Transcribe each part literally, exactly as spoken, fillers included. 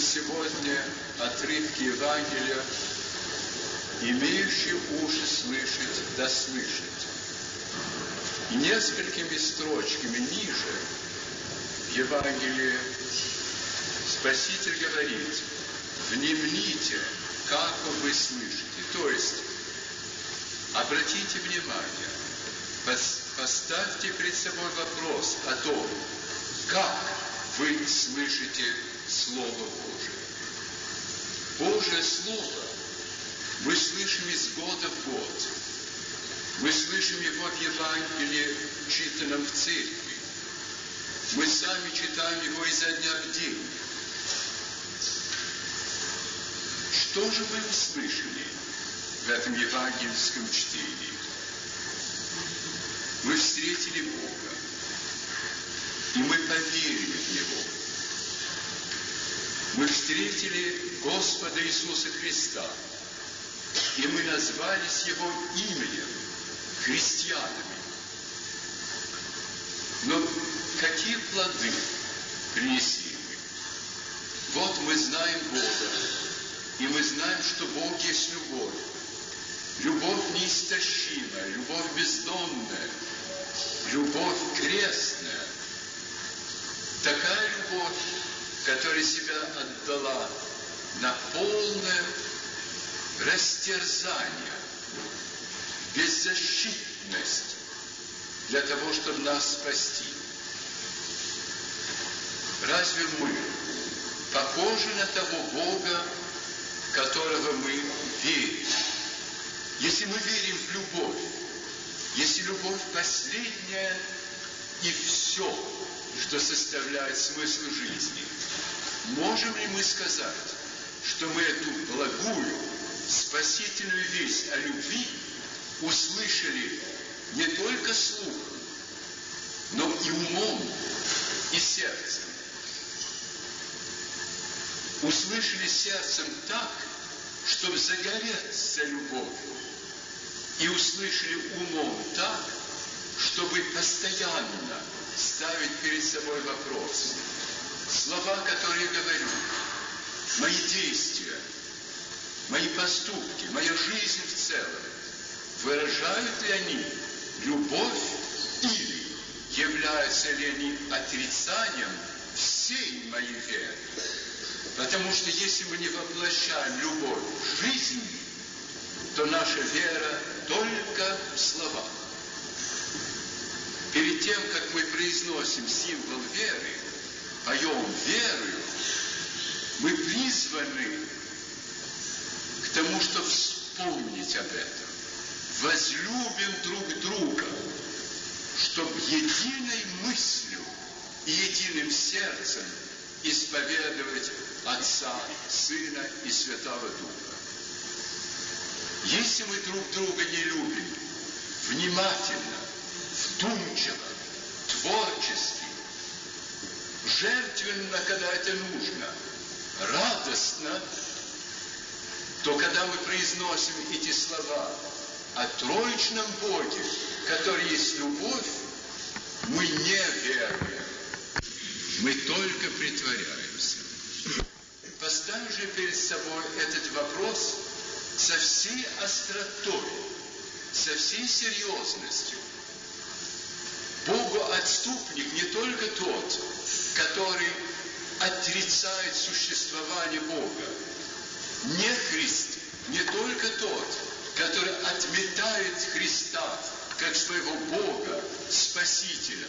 сегодня отрывки Евангелия, имеющие уши слышать, да слышать. И несколькими строчками ниже в Евангелии Спаситель говорит: внемните, как вы слышите. То есть, обратите внимание, поставьте перед собой вопрос о том, как вы слышите Слово Божие. Божье Слово мы слышим из года в год. Мы слышим его в Евангелии, читанном в церкви. Мы сами читаем его изо дня в день. Что же вы услышали в этом евангельском чтении? Мы встретили Бога, и мы поверили в Него. Мы встретили Господа Иисуса Христа, и мы назвались Его именем, христианами. Но какие плоды принесли мы? Вот мы знаем Бога, и мы знаем, что Бог есть любовь. Любовь неистощимая, любовь бездонная, любовь крестная. Такая любовь, которая себя отдала на полное растерзание, беззащитность для того, чтобы нас спасти. Разве мы похожи на того Бога, которого мы верим? Если мы верим в любовь, если любовь последняя и все, что составляет смысл жизни, можем ли мы сказать, что мы эту благую, спасительную весть о любви услышали не только слухом, но и умом, и сердцем? Услышали сердцем так, чтобы загореться любовью, и услышали умом так, чтобы постоянно ставить перед собой вопрос. Слова, которые говорю, мои действия, мои поступки, моя жизнь в целом, выражают ли они любовь или являются ли они отрицанием всей моей веры? Потому что если мы не воплощаем любовь в жизнь, то наша вера только в словах. Перед тем, как мы произносим символ веры, поем верою, мы призваны к тому, чтобы вспомнить об этом. Возлюбим друг друга, чтобы единой мыслью и единым сердцем исповедовать Отца, Сына и Святого Духа. Если мы друг друга не любим, внимательно, вдумчиво, творчески, жертвенно, когда это нужно, радостно, то когда мы произносим эти слова о троичном Боге, который есть любовь, мы не веруем, мы только притворяемся. Поставим же перед собой этот вопрос со всей остротой, со всей серьезностью. Богу отступник не только тот, который отрицает существование Бога. Не Христ, не только тот, который отметает Христа как своего Бога, Спасителя.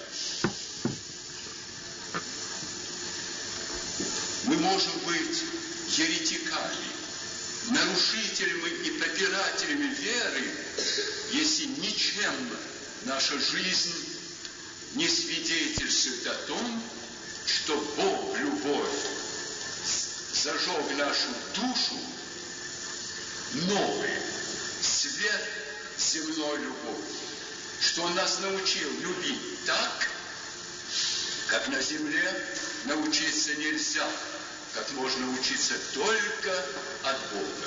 Мы можем быть еретиками, нарушителями и попирателями веры, если ничем наша жизнь не свидетельствует о том, что Бог, любовь, зажег нашу душу новый свет земной любовью, что Он нас научил любить так, как на земле научиться нельзя, как можно учиться только от Бога.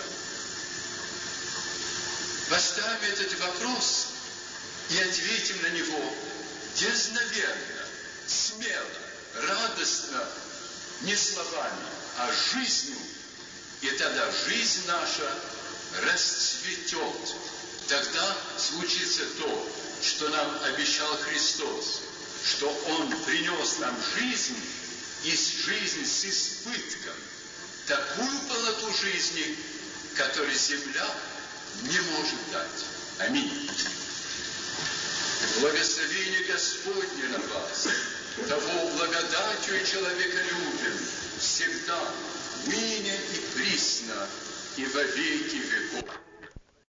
Поставим этот вопрос и ответим на него дерзновенно, смело, радостно, не словами, а жизнью. И тогда жизнь наша расцветет. Тогда случится то, что нам обещал Христос, что Он принес нам жизнь, и жизнь с избытком, такую полноту жизни, которую земля не может дать. Аминь. Благословение Господне на вас, того благодатью и человеколюбием всегда, ныне и присно, и во веки веков.